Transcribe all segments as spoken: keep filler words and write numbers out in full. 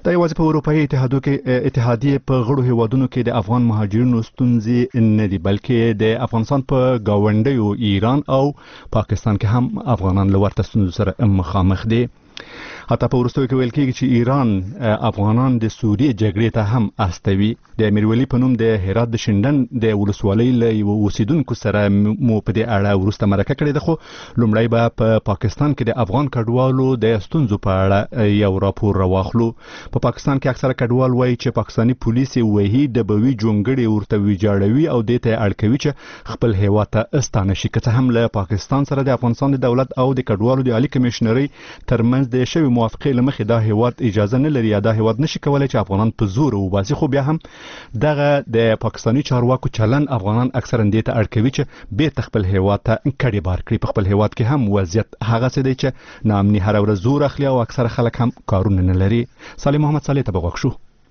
دا یوازې په اروپایي اتحادو کې اتحادیې په غړو هیوادونو کې د افغان مهاجرینو ستونزې نه دي، بلکې د افغانستان په گاونډیو ایران او پاکستان کې هم افغانان له ورته ستونزو سره مخامخ دي. حتی په وروستیو کې ویل کېږي چې ایران افغانان د سوریې جګړې ته هم استوي. د امیرولي په نوم د هرات د شینډن د ولسوالۍ له یو اوسیدونکو سره مو په دې اړه وروسته مرکه کړې ده، خو لومړی به په پاکستان کې د افغان کډوالو د ستونزو په اړه یو راپور راواخلو. په پاکستان کې اکثره کډوال وایي چې پاکستاني پولیس وهي ډبوي جونګړې ورته ویجاړوي او دې ته اړ کوي چې خپل هیواد ته استانه شي. که څه هم له پاکستان سره د افغانستان د دولت او د کډوالو د عالی کمشنري ترمنځ د شوی موافقې لمخې دا هیواد اجازه نه لري یا دا هیواد نشي کولای چې افغانان په زور وباسي، خو بیا هم دغه د پاکستاني چارواکو چلن افغانان اکثرا دې ته اړ کوي چې بیرته خپل هیواد ته کډې بار کړي. په خپل هیواد کې هم وضعیت هغه څه دی چې ناامني هر ورځ زور اخلي او اکثره خلک هم کارونه نه لري. صالح محمد صالح ته بغوښ شو.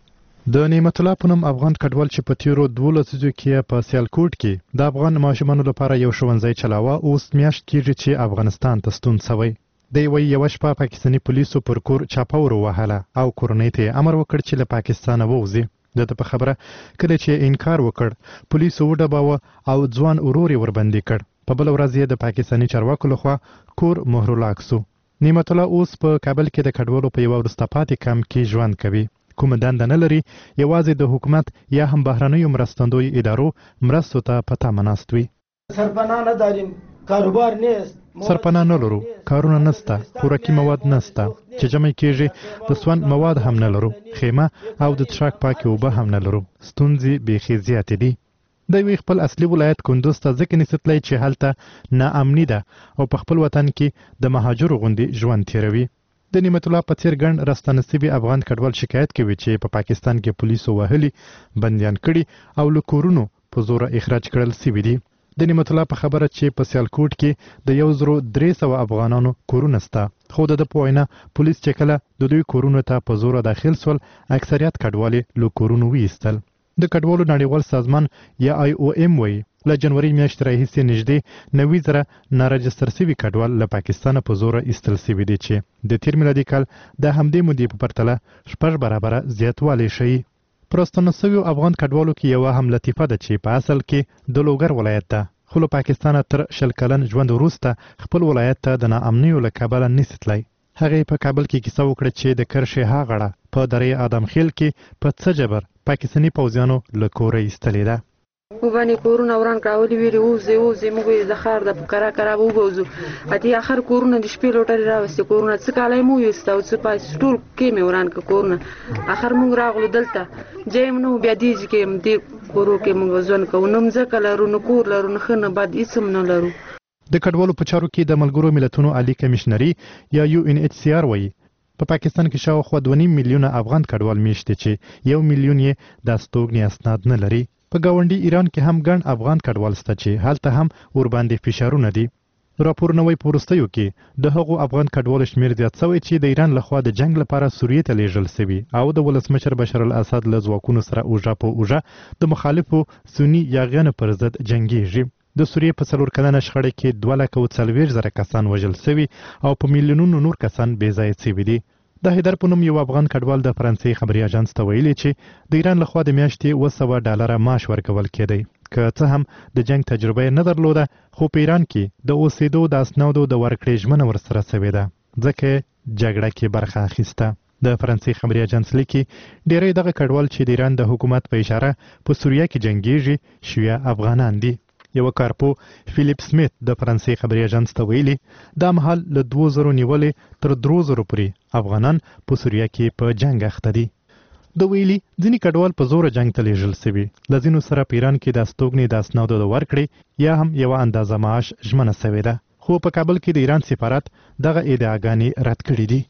د نعمت الله پونم افغان کډوال چې په تیرو دوه لسیزو کې په سیالکوټ کې د افغان ماشومانو لپاره یو ښوونځی چلاوه، اوس میاشت کېږي چې افغانستان ته ستون شوی. د یوې یو شپه پاکستاني پولیسو پر کور چاپه ور وهله او کورنۍ ته امر وکړ چې له پاکستانه ووځي. دته په خبره کله چې انکار وکړ پولیسو وډباوه او ځوان ورور وربندي کړ. په بل ورځ یې د پاکستاني چارواکو لخوا کور مهر لاک سو. نعمت الله اوس په کابل کې د کډوالو په یو وروسته پاتې کمپ کې ژوند کوي. کوم دنده نه لري، یوازې د حکومت یا هم بهرنیو مرستندوی ادارو مرستو ته پتا مناست وي. سرپناه نه داریم، کاروبار نیست، سرپناه نه لرو، کارونه نسته، خوراکي مواد نسته، چې جمع کېږي د سون مواد هم نه لرو، خیمه او د څښاک پاکې اوبه هم نه لرو. ستونزې بیخي زیاتې دي. د یوې خپل اصلي ولایت کندوز ته ځکه نستلی چې هلته ناامني ده او په خپل وطن کې د مهاجرو غوندې ژوند تیروي. د نعمت الله په څیر ګڼ راستانه سوي افغان کډوال شکایت کوي چې په پاکستان کې پولیسو وهلي، بندیان کړي او له کورونو په زوره اخراج کړل سوي دي. د نعمت الله په خبره چې په سیالکوټ کې د یو زرو درې سوه افغانانو کورونه سته، خو د ده په وینا پولیس چې کله د دوی کورونو ته په زوره داخل سول اکثریت کډوال یې له کورونو ویستل. د کډوالو نړیوال سازمان یا آی او ایم وایي له جنوري میاشتې راهیسې نږدې نوي زره نارجستر سوي کډوال له پاکستانه په زوره ایستل سوي دي چې د تیر میلادي کال د همدې مودې په پرتله شپږ برابره زیاتوالی ښیي. په راستانه سویو افغان کډوالو کې یوه هم لطیفه ده چې په اصل کې د لوګر ولایت ده، خو له پاکستانه تر شل کلن ژوند وروسته خپل ولایت ته د ناامنیو له کبله نسي تللی. هغې په کابل کې کیسه وکړه چې د کرشها غړه په درې ادم خیل کې په څه جبر پاکستاني پوځیانو له کوره ایستلې ده. وبانی کورونه وران کراولي ویلي اوزې اوزې موږ د ښار د کرا کرا وبوزو اتی اخر کورونه د شپې لوټري راوستي کورونه څه کالای مو یستا او څه پاس ټول کې مې وران ک کورونه اخر موږ راغلو دلته جیم نو بیا دیږي کې دې کورو کې موږ ځون کو نوم ځکه لرو نو کور لرو نه خنه بعد هیڅ نه لرو. د کډوالو په چارو کې د ملګرو ملتونو عالی کمشنري یا یو ان ایچ سی آر وایي په پاکستان کې شاوخوا دوه نیم میلیونه افغان کډوال میشته چې یو میلیون یې د استوګنې اسناد نه لري. په گاونډي ایران کې هم ګڼ افغان کډوال سته چې هلته هم ورباندې فشارونه دي. راپورونه وایي په وروستیو کې د هغو افغان کډوالو شمېر زیات شوی چې د ایران لخوا د جنګ لپاره سوریې ته لیږل شوي او د ولسمشر بشار الاسد له ځواکونو سره اوژه په اوژه د مخالفو سني یاغیانو پر ضد جنګیږي. د سوریې په څلور کلنه شخړه کې دوه لکه او څلوېښت زره کسان وژل شوي او په میلیونونو نور کسان بې ځایه شوي دي. د حیدر په نوم یو افغان کډوال د فرانسې خبري اژانس ته ویلي چې د ایران لخوا د میاشتې اوه سوه ډالره معاش ورکول کېدی. که څه هم د جنګ تجربه یې نه درلوده، خو په ایران کې د اوسېدو د اسنادو د ورکړې ژمنه ورسره شوې ده، ځکه جګړه کې برخه اخیسته. د فرانسې خبري اژانس لیکي ډېری دغه کډوال چې د ایران د حکومت په اشاره په سوریه کې جنګیږي شیعه افغانان دي. یو کارپو فیلیپ سمیت د فرانسې خبري اژانس ته ویلي دا مهال له دوه زرو نیولې تر درو زرو پورې افغانان په سوریه کې په جنګ اخته دي. د ویلي ځینې کډوال په زوره جنګ ته لیږل شوي، له ځینو سره په ایران کې د استوګنې د اسنادو د ورکړې یا هم یوه اندازه معاش ژمنه شوې ده، خو په کابل کې د ایران سفارت دغه ادعاګانې رد کړي دي.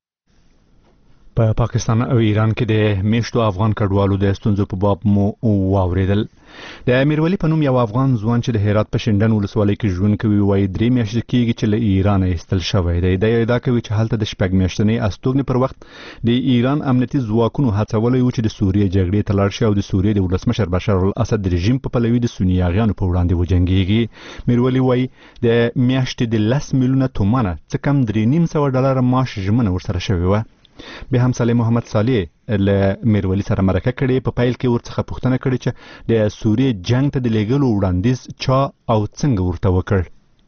په پا پاکستان او ایران کې د میشتو افغان کډوالو د ستونزو په باب مو واوریدل. د امیرولي په نوم یو افغان ځوان چې د هرات په شینډن ولسوالۍ کې ژوند کوي وایي درې میاشتې کېږي چې له ایرانه ایستل شوی دی. دی ادعا کوي چې هلته د شپږ میاشتنۍ استوګنې پر وخت د ایران امنیتي ځواکونو هڅولی و چې د سوریې جګړې ته لاړ شي او د سوریې د ولسمشر بشار الاسد رژیم په پلوي د سني یاغیانو په وړاندې وجنګېږي. میرولي وایي د میاشتې د لس میلیونه تومنه څه کم درې نیم سوه ډالره معاش ژمنه ورسره شوې وه. به هم صالح محمد صالح له میرولی سره مرکه کړي په پایل کې ورڅخه پوښتنه کړې چې د سوریې جنگ ته د لېږلو وړاندیز چا او څنګه ورته وکړ.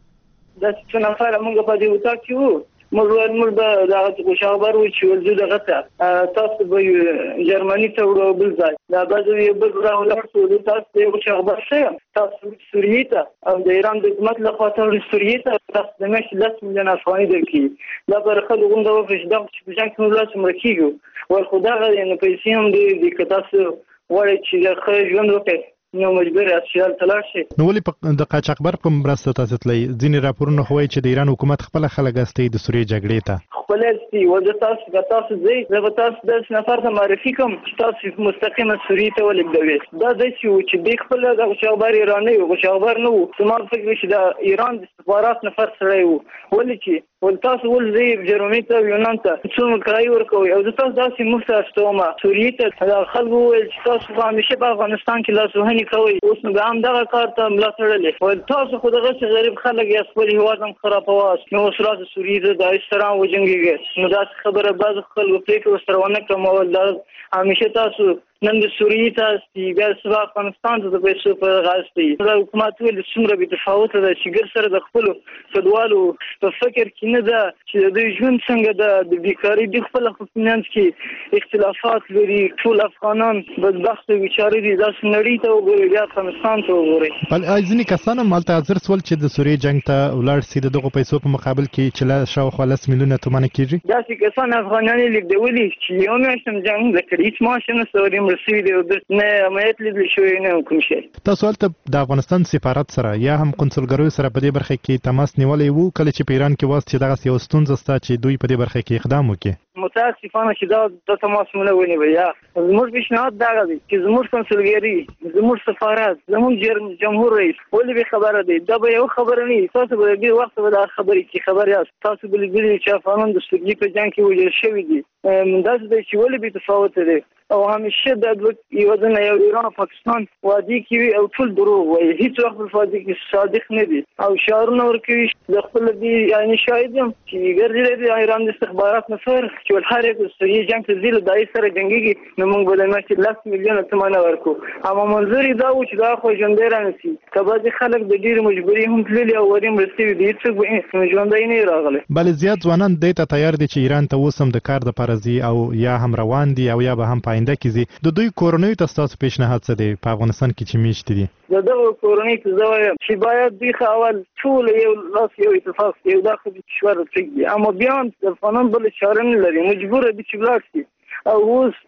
د څه نفر موږ په دې وتا کې وو موږ موږ د هغه خبر و چې ولزو دغه ته تاسو به جرمني ته وړو بل ځای دا بعضو یو بل راولر څو تاسو یو خبر شه تاسو سوریې ته او د ایران د حکومت لخوا ته سوریې ته تاسو د مش لس میلیون افغانۍ درکې دا پر خلکو غونډه وکړي دا چې ځان کوم لاس مرکیږي ول خدای غوښنه پیسې هم دې د کتاسو وړي چې د خرج ژوند وکړي نو مجبور اسیال تلاش شي. نو ولې د قاچاقبر په مرسته تاسو تللی ځینې راپورونه خوي چې د ایران حکومت خپل خلک استي د سوریې جګړې ته خپل استي و د تاسو د تاسو زی د تاسو د نفر ته معرفي کوم چې تاسو مستقیمه سوریې ته ولګوي دا د چې د خپل د خبر ایرانی او خبر نو سمار فکر چې د ایران د استخبارات نفر سره وو ولې چې ول تاسو ول زی جرمني ته یونان ته څومره کرای ورکوي او د تاسو داسې مفته استومه سوریې ته خلکو چې تاسو په همیشه په افغانستان کې لاسوهني کوي اوس نو هم دغه کار ته ملا تړلې ول تاسو خو دغه غریب خلک یې خپل هیواد هم خرابواس نو سره د سوریې د استرام وجنګي نو دا خبره بعض خلکو پریکړه سره ونه کوم ول دا همیشه تاسو نن د سوریې تاسو بیا سبا افغانستان ته د پیسو په غاستي د حکومت ول څومره به تفاوت ده چې ګر سره د خپل کډوالو په فکر کې نه ده چې د ژوند څنګه د بیکاری د خپل خپلمنځ کې اختلافات لري ټول افغانان بدبخت او بیچاره دي داس نړۍ ته وګوري بیا افغانستان ته وګوري. بل ځینې کسان هم مالته حاضر سول چې د سوریې جنگ ته ولاړ سي دغه پیسو په مقابل کې چې لا شاوخوا لس میلیونه تومانه کیږي. دا چې کسان افغانان لیکدولي چې یو میاشتم جنگ د کریډیټ ماشین سره مرسي دی نه امنیت لیدل شوی نه کوم شي. تاسو ولته د افغانستان سفارت سره یا هم کنسولګرو سره په دې برخه کې تماس نیولې وو کله چې په ایران کې واسطه دغه یو ستونزه ستا چې دوی په دې برخه کې اقدام وکړي؟ متاسفانه چې دا د تماس مونږ ونیو یا زموږ بشنات دا غوي چې زموږ کنسولګری زموږ سفارت زموږ جمهور رئیس ولې به خبره دی دا به یو خبره نه تاسو به دې وخت به دا خبرې چې خبر یاست تاسو به دې چې افغانان د سوریې په جنگ کې وژل شوی دي دا چې ولې به تفاوت دی او همیشه د یو ځنه یو ایران پاکستان وادي کې او ټول دروغ وایي هیڅ وخت په فاضي کې صادق نه دي او شعارونه ورکوي د خپل دي یعنی شاهد یم چې ګرځي د ایران د استخبارات نفر چې هر یو سوریې جنگ ته زیل دای سره جنگيږي نو موږ به ماشي لس میلیون تومانه ورکو اما منظور دا و چې دا خو ژوندې رانسي کبه خلک د ډیر مجبوري هم تللی او وریم رسېږي دي چې ژوندې نه راغلي. بل زیات ځوانان د ته تیار دي چې ایران ته وسم د کار د پرزي او یا هم روان دي او یا به هم پاینده کیږي د دوی کورنۍ تاسو پیشنهاد څه دی په افغانستان کې چې میشت دي د دغه کورنۍ ته زوی چې باید دی خاول ټول یو لاس یو اتفاق یو داخلي کشور ته اما بیا د افغانان بل چاره نه لري مجبور دي چې بلاک شي او اوس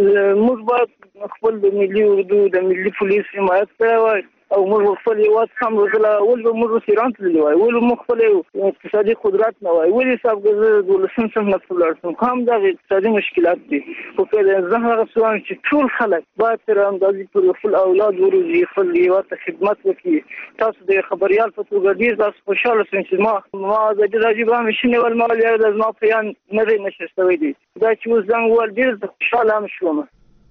موږ باید خپل د ملي اردو د ملي پولیس حمایت کوي او موږ خپل یو سم وزله ول به موږ ایران ته لوي ول موږ خپل اقتصادي قدرت نه وای ولې صاحب د ولسم سم نه فلرسم کوم د اقتصادي مشکلات دي خو په زهره سوان چې ټول خلک باید تر اندازې پر خپل اولاد ورزي خپل یو ته خدمت وکړي تاسو د خبريال په توګه ډیر تاسو خوشاله شئ چې ما ما د راجب هم شنه ول مال یا د ما پیان نه دی نشستوي دي دا چې اوس څنګه ول ډیر خوشاله هم شوم.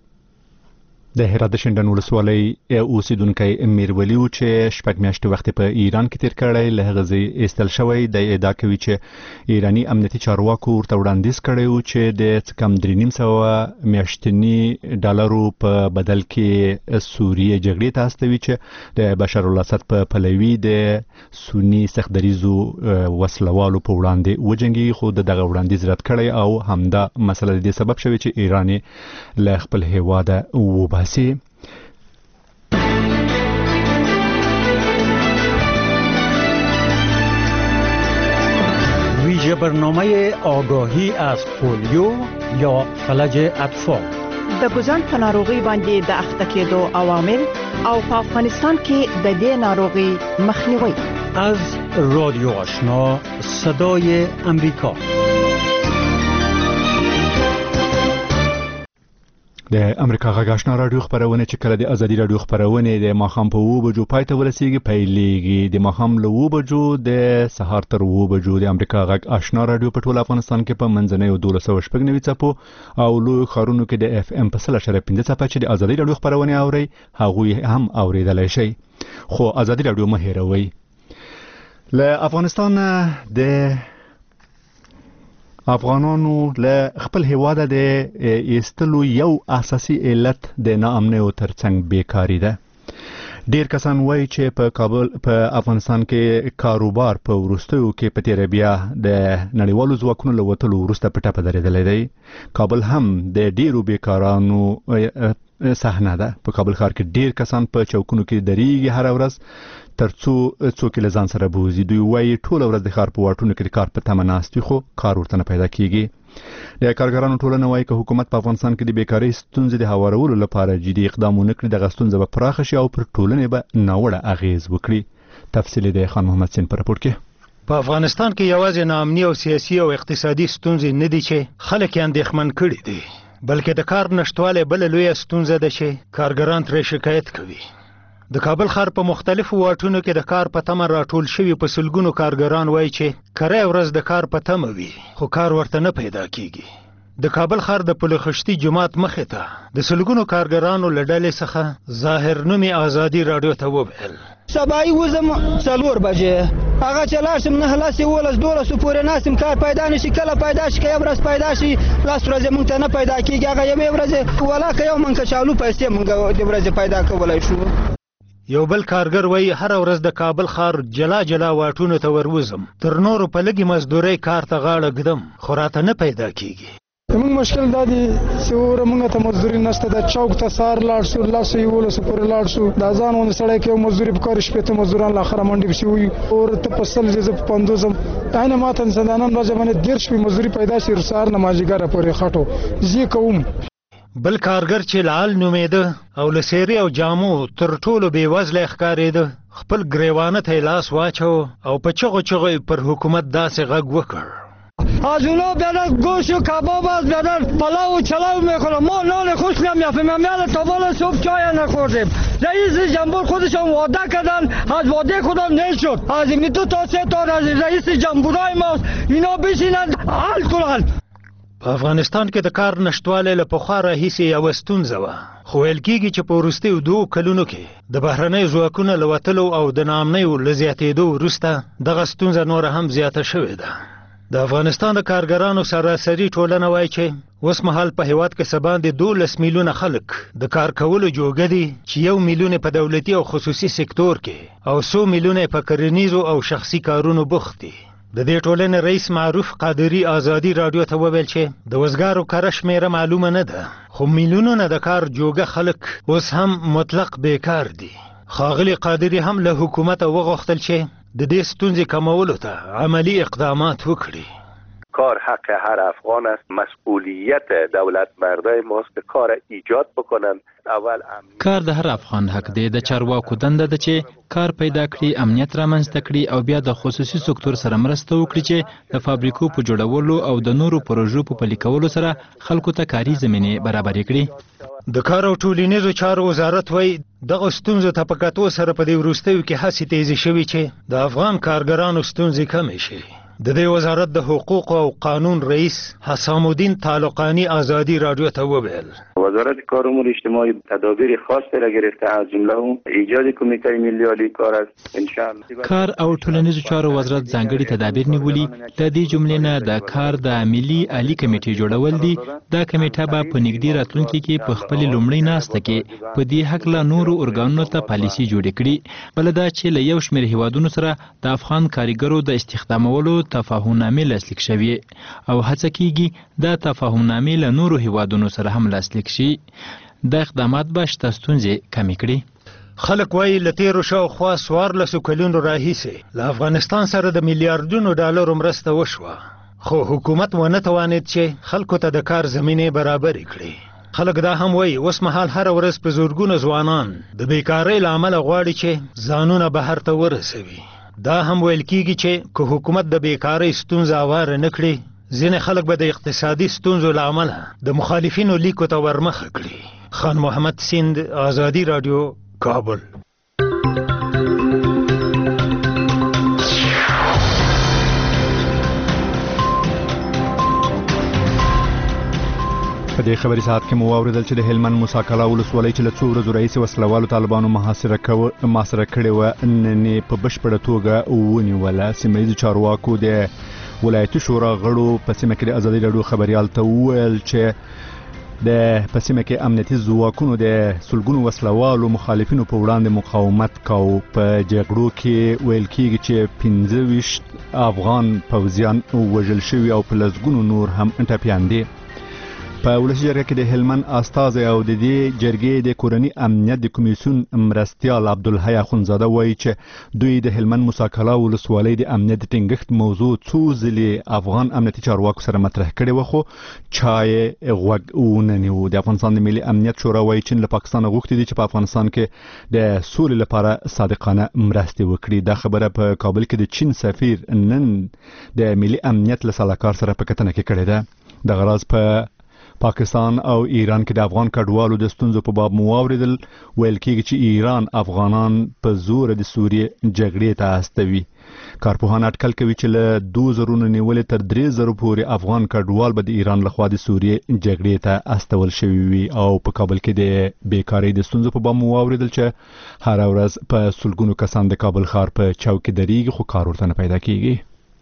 د هرات د شندن ولسوالۍ اوسیدونکی میرولی و چې شپږ میاشتې وخت په ایران کې تیر کړی له هغه ځای ایستل شوی د ادعا کوي چې ایرانی امنیتي چارواکو ورته وړاندیز کړی و چې د کم درې نیم سوه میاشتني ډالرو په بدل کې سوریې جګړې ته استوي چې د بشار الاسد په پلوي د سنی سختدریزو وسلوالو په وړاندې وجنګي خو دغه وړاندیز رد کړی او همدا مسله د سبب شوی چې ایران له خپل هیواد وباسي. ویژه برنامه آگاهی از پولیو یا فلج اطفال د ګوزن په ناروغي باندې د اخته کېدو عوامل او په افغانستان کې د دې ناروغي مخنیوي از رادیو آشنا صدای امریکا. د امریکا غږ آشنا رادیو خبرونه چې کله د ازادي رادیو خبرونه د ماخام په وو بجو پای ته ورسیږي پیلېږي د ماخام له وو بجو د سهار تر وو بجو د امریکا غږ آشنا رادیو په ټول افغانستان کې په منځنۍ او دولسو شپږ نوي چپو او لوی خارونو کې د اف ام په سل اشاره پنځه چپه چې د ازادي رادیو خبرونه اوري هغه هم اوریدلای شي خو ازادي رادیو مه هېروئ. له افغانستان د افغانانو له خپل هیواد د ایستلو یو اساسي علت د ناامنۍ او ترڅنګ بیکاری ده. ډیر کسان وایي چې په کابل په افغانستان کې کاروبار په وروستیو کې په تیر بیا د نړیوالو ځواکونو له وتلو وروسته په ټپه درېدلی دی. کابل هم د ډیرو بیکارانو صحنه ده. په کابل ښار کې ډیر کسان په چوکونو کې درېږي هره ورځ ترڅو څوک له ځان سره بوزي. دوی وایي ټوله ورځ د ښار په واټونو کې د کار په تمه ناست وي خو کار ورته نه پیدا کیږي. د کارګرانو ټولنه وایي که حکومت په افغانستان کې د بیکارۍ ستونزې د هوارولو لپاره جدي اقدام ونه کړي دغه ستونزه به پراخه شي او پر ټولنې به ناوړه اغیز وکړي. تفصیل د خان محمد سین پر راپور کې. په افغانستان کې یوازې ناامني او سیاسي او اقتصادي ستونزې نه دي چې خلک یې اندېښمن کړي دي، بلکې د کار نشټوالی بله لویه ستونزه ده چې کارګران ترې شکایت کوي. د کابل ښار په مختلفو واټونو کې د کار په تمه راټول شوي په سلګونو کارګران وایي چې کره ورځ د کار په تمه وي خو کار ورته نه پیدا کیږي. د کابل ښار د پل خشتي جومات مخې ته د سلګونو کارګرانو له ډلې څخه ظاهر نومي ازادي راډیو ته وویل سبای وزم څلور بجې هغه چې لاړ شم نه لس یولس دولسو پورې ناستم کار پیدا نه شي. کله پیدا شي که یو ورځ پیدا شي لس ورځې موږ ته نه پیدا کېږي. هغه یوې ورځې ولا که یو موږ کچالو پیسې موږ د ورځې پیدا کولی شو. یو بل کارګر وایي هره ورځ د کابل ښار جلا جلا واټونو ته وروځم تر نورو په لږې مزدورۍ کار ته غاړه ږدم خو راته نه پیدا کېږي. زموږ مشکل دا دی چې وره موږ ته مزدوري نشته. د چوک ته سهار لاړ شو لسو یولسو پورې لاړ شو دا ځان ونه سړی کې یو مزدوري په کار شپېته مزدوران له آخره منډې پسې وي اور ته په سل زه په پنځوس ځم عینه ما ته نن ورځ باندې دېرش شپې مزدوري پیدا شي سهار نه مازدیګره پورې خټو زه کوم. بل کارګر چې لعل نومېده او له سیرې او جامو تر ټولو بېوزلی ښکارېده خپل ګریوانه ته یې لاس واچو او په چغو چغو پر حکومت داسې غږ وکړ از اونا بیادر گوشت و کباب از بیادر پلاو و چلاو میکنم. ما نان خوش نمیافیم همیال تا بالا صبح چای نخوردیم. رئیس جمهور خودشان وعده کردن از وعده خودم نشد. از این دو تا سه تا از رئیس جمهورای ماست اینا بشینن حل کنن. په افغانستان کې د کار نشټوالی له پخوا راهیسې یوه ستونزه وه خو ویل کېږي چې په وروستیو دوو کلونو کې د بهرنیو ځواکونو له وتلو او د ناامنیو له زیاتېدو وروسته دغه ستونزه نوره هم زیاته شوې ده. د افغانستان د کارګرانو سراسري ټولنه وایي چې اوس مهال په هیواد کې څه باندې دولس میلیونه خلک د کار کولو جوګه دي چې یو میلیون په دولتي او خصوصي سکتور کې او څو میلیونه په کرنیزو او شخصي کارونو بوخت دي. د دې ټولنې رئیس معروف قادری ازادي راډیو ته وویل چې د وزګارو کره شمیره معلومه نه ده خو میلیونونه د کار جوګه خلک اوس هم مطلق بیکار دي. ښاغلي قادری هم له حکومته وغوښتل چې د دې ستونزې کمولو ته عملی اقدامات وکړي. کار حق هر افغان است. مسئولیت دولت مردای ماست که کار ایجاد بکنن. اول امنیت کار د هر افغان حق دی. د چارواکو دنده ده چې کار پیدا کړي امنیت رامنځته کړي او بیا د خصوصي سکتور سره مرسته وکړي چې د فابریکو په جوړولو او د نورو پروژو په پلي کولو سره خلکو ته کاري زمینې برابرې کړي. د کار او ټولنیزو چارو وزارت وایي دغه ستونزو ته په کتو سره په دې وروستیو کې هڅې تیزې شوي چې د افغان کارګرانو ستونزې کمې شي. د دې وزارت د حقوق او قانون رئیس حسام الدین طالقانی ازادی راډیو ته وویل وزارت کار و امور اجتماعی تدابیر خاصی را گرفته از جمله ایجاد کمیته ملی عالی کار است. انشاءالله کار او ټولنیزو چارو وزارت ځانګړي تدابیر نیولي. د دې جملې نه د کار د ملي عالی کمیټې جوړول دي. دا کمیټه به په نږدې راتلونکي کې په خپل لومړۍ ناسته کې په دې هکله نورو ارګانونو ته پالیسي جوړې کړي. بل دا چې له یو شمېر هیوادونو سره د افغان کارګرو د استخدامولو تفاهمنامې لاسلیک شوي او هڅه کیږي دا تفاهمنامې له نورو هیوادونو سره هم لاسلیک شي. دا اقدامات به شته ستونزې کمې کړي. خلک وایي له تیرو شاوخوا څوارلسو کلونو راهیسې له افغانستان سره د میلیارډونو ډالرو مرسته وشوه خو حکومت ونه توانید چې خلکو ته د کار زمینې برابرې کړي. خلک دا هم وایي اوس مهال هره ورځ په زورګونو ځوانان د بیکارۍ له امله غواړي چې ځانونه بهر ته ورسوي. دا هم ویل کېږي چې که حکومت د بیکارۍ ستونزه هواره نه کړي ځینې خلک به د اقتصادي ستونزو له امله د مخالفینو لیکو ته ورمخه کړي. خان محمد سیند ازادي راډیو کابل. په دې خبري ساعت کې مو واوریدل چې د هلمند موسی کلا ولسوالۍ چې له څو ورځو راهیسې وسلوالو طالبانو محاصره محاصره کړې وه نن یې په بشپړه توګه ونیوله. سیمه ییزو چارواکو د ولایتي شورا غړو په سیمه کې د ازادي راډیو خبريال ته وویل چې د په سیمه کې امنیتي ځواکونو د سلګونو وسلوالو مخالفینو په وړاندې مقاومت کاوه. په جګړو کې ویل کېږي چې پنځه ویشت افغان پوځیان وژل شوي او په لسګونو نور هم ټپیان دي. په ولسي جرګه کې د هلمند استازی او د دې جرګې د کورنی امنیت د کمیسیون مرستیال عبدالحی اخونزاده وایي چې دوی د هلمند موساکلا ولسوالۍ د امنیت د ټینګښت موضوع څو ځلې افغان امنیتي چارواکو سره مطرح کړې وه خو چا یې غوږ ونه نیو. د افغانستان د ملي امنیت شورا وایي چین له پاکستانه غوښتي دي چې په افغانستان کې د سولې لپاره صادقانه مرستې وکړي. دا خبره په کابل کې د چین سفیر نن د ملي امنیت له سلاکار سره په کتنه کې کړې ده. د غراض په پاکستان او ایران کې د افغان کډوالو د ستونزو په باب مواوریدل. ویل کېږي چې ایران افغانان په زور د سوریې جګړې ته استوي. کارپوهان اټکل کوي چې له دوه زره نیولې تر درې زره پورې افغان کډوال به د ایران لخوا د سوریې جګړې ته استول شوي وي. او په کابل کې د بیکاری د ستونزو په باب مواوریدل چې هر ورځ په سلګونو کسان د کابل ښار په چوک کې درېږي خو کار ورته نه پیدا کېږي.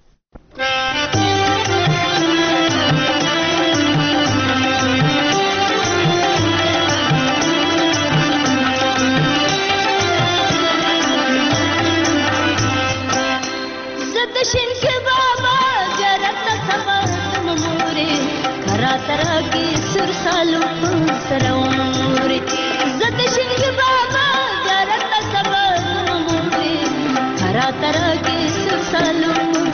ترکی سر سالو سروري زد شنگ بابا جرت سبا موري خرا ترکی سر سالو